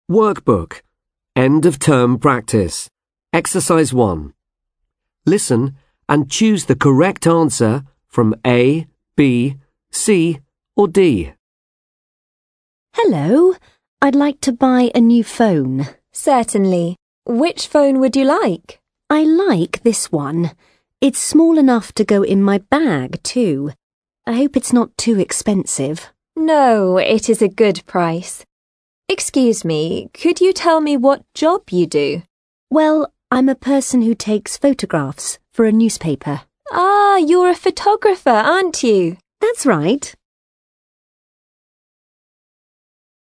Workbook. End of term practice. Exercise 1. Listen and choose the correct answer from A, B, C, or D. Hello, I'd like to buy a new phone. Certainly. Which phone would you like? I like this one. It's small enough to go in my bag, too. I hope it's not too expensive. No, it is a good price. Excuse me, could you tell me what job you do? Well, I'm a person who takes photographs for a newspaper. Ah, you're a photographer, aren't you? That's right.